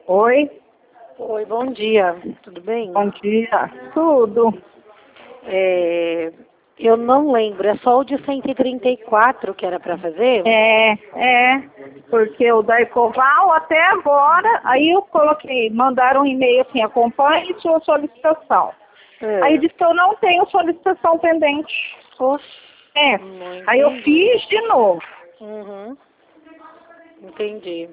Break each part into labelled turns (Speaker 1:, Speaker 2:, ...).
Speaker 1: Oi,
Speaker 2: Oi, bom dia. Tudo bem?
Speaker 1: bom dia. Tudo.
Speaker 2: Eu não lembro, é só o de 134 que era para fazer?
Speaker 1: Porque o da Ecoval até agora, aí eu coloquei, mandaram um e-mail assim, acompanhe sua solicitação. Aí diz que eu não tenho solicitação pendente.
Speaker 2: Poxa,
Speaker 1: É,
Speaker 2: não
Speaker 1: aí eu
Speaker 2: entendi.
Speaker 1: fiz de novo.
Speaker 2: Uhum, entendi.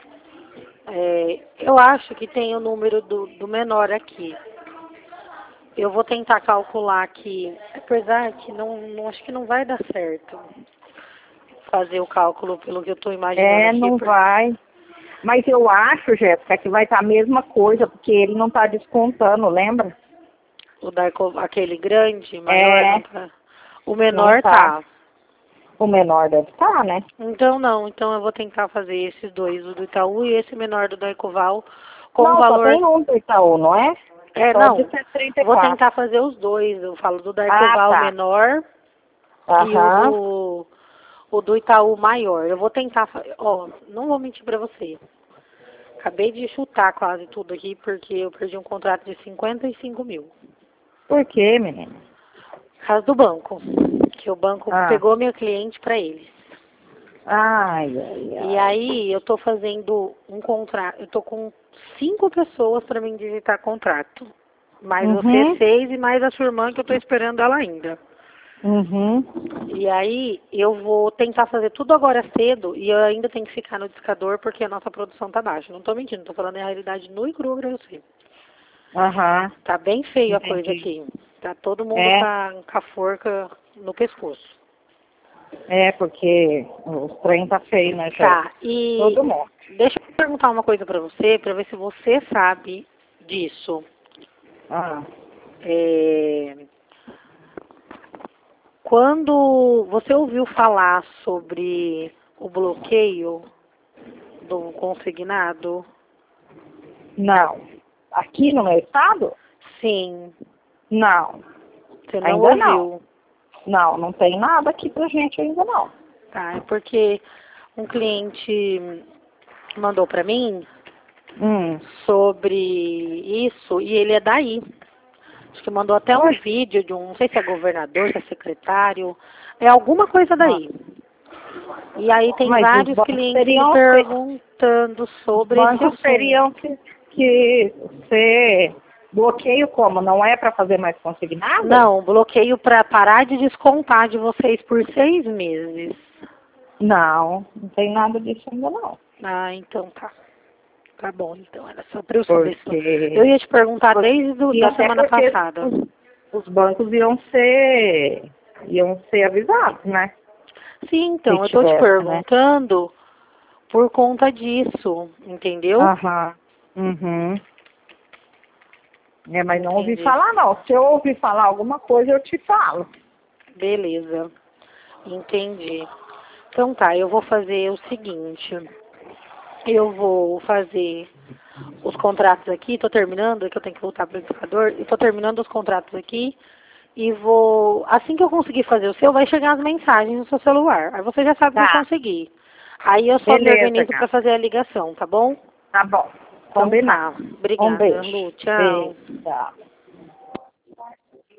Speaker 2: Eu acho que tem o número do menor aqui. Eu vou tentar calcular aqui, apesar que não acho que não vai dar certo fazer o cálculo pelo que eu estou imaginando aqui.
Speaker 1: Não vai. Mas eu acho, Jéssica, que vai estar a mesma coisa, porque ele não está descontando, lembra?
Speaker 2: Aquele grande, maior,
Speaker 1: É,
Speaker 2: não tá. O
Speaker 1: não
Speaker 2: menor
Speaker 1: tá.
Speaker 2: tá.
Speaker 1: O menor deve estar, né?
Speaker 2: Então não, então eu vou tentar fazer esses dois, o do Itaú e esse menor do Daicoval, com o
Speaker 1: Não, só
Speaker 2: valor.
Speaker 1: tem um do Itaú, não é? Só de
Speaker 2: Não, vou
Speaker 1: 134.
Speaker 2: tentar fazer os dois. Eu falo do
Speaker 1: Ah,
Speaker 2: Daicoval
Speaker 1: tá.
Speaker 2: menor e
Speaker 1: Aham.
Speaker 2: o do Itaú maior. Eu vou tentar, não vou mentir pra você. Acabei de chutar quase tudo aqui porque eu perdi um contrato de 55 mil.
Speaker 1: Por quê, menina?
Speaker 2: Por causa do banco, que o banco
Speaker 1: Ah.
Speaker 2: pegou minha cliente pra eles.
Speaker 1: Ai, ai,
Speaker 2: E
Speaker 1: ai.
Speaker 2: aí eu tô fazendo um contrato, eu tô com 5 pessoas para me digitar contrato. Mais você
Speaker 1: Uhum.
Speaker 2: 6 e mais a sua irmã que eu tô esperando ela ainda.
Speaker 1: Uhum.
Speaker 2: E aí eu vou tentar fazer tudo agora cedo e eu ainda tenho que ficar no discador porque a nossa produção tá baixa. Não tô mentindo, tô falando a realidade nua e crua pra você.
Speaker 1: Aham.
Speaker 2: Tá bem feio a coisa
Speaker 1: Entendi.
Speaker 2: aqui. Tá todo mundo
Speaker 1: É,
Speaker 2: com a forca no pescoço.
Speaker 1: porque o trem tá feio, né,
Speaker 2: Tá,
Speaker 1: Jéssica?
Speaker 2: e
Speaker 1: Todo mundo.
Speaker 2: deixa eu perguntar uma coisa pra você, pra ver se você sabe disso.
Speaker 1: Ah.
Speaker 2: É, Quando você ouviu falar sobre o bloqueio do consignado?
Speaker 1: Não. Aqui no meu estado?
Speaker 2: Sim,
Speaker 1: Não.
Speaker 2: você não
Speaker 1: Ainda não.
Speaker 2: ouviu.
Speaker 1: Não, não tem nada aqui pra gente ainda não.
Speaker 2: Tá, é porque um cliente mandou pra mim
Speaker 1: Hum.
Speaker 2: sobre isso e ele é daí. Acho que mandou até um
Speaker 1: Oi.
Speaker 2: vídeo de um, não sei se é governador, se é secretário, é alguma coisa
Speaker 1: Ah.
Speaker 2: daí. E aí tem
Speaker 1: Mas
Speaker 2: vários clientes me perguntando
Speaker 1: os
Speaker 2: sobre esse
Speaker 1: bancos
Speaker 2: assunto.
Speaker 1: teriam que ser bloqueio como? Não é para fazer mais consignado?
Speaker 2: Não, bloqueio para parar de descontar de vocês por 6 meses.
Speaker 1: Não, não tem nada disso ainda não.
Speaker 2: Ah, então tá. Tá bom, então era só para eu saber. Eu
Speaker 1: Porque,
Speaker 2: ia te perguntar desde
Speaker 1: e
Speaker 2: da
Speaker 1: até
Speaker 2: semana
Speaker 1: porque
Speaker 2: passada.
Speaker 1: os bancos iam ser avisados, né?
Speaker 2: Sim,
Speaker 1: Se
Speaker 2: então, eu tô te
Speaker 1: tivesse, né?
Speaker 2: perguntando por conta disso, entendeu?
Speaker 1: Aham. Uhum. Mas não ouvi
Speaker 2: Entendi.
Speaker 1: falar não. Se eu ouvir falar alguma coisa, eu te falo.
Speaker 2: Beleza. Entendi. Então tá, eu vou fazer o seguinte. Eu vou fazer os contratos aqui, estou terminando, que eu tenho que voltar para o educador, e estou terminando os contratos aqui e vou, assim que eu conseguir fazer o seu, vai chegar as mensagens no seu celular. Aí você já sabe que eu
Speaker 1: Tá.
Speaker 2: consegui. Aí eu só me
Speaker 1: Beleza,
Speaker 2: organizo para
Speaker 1: gata.
Speaker 2: fazer a ligação, tá bom?
Speaker 1: Tá bom.
Speaker 2: Então
Speaker 1: Combinado.
Speaker 2: tá.
Speaker 1: Um
Speaker 2: Obrigada,
Speaker 1: beijo.
Speaker 2: Lu. Tchau.
Speaker 1: Beijo. Tchau.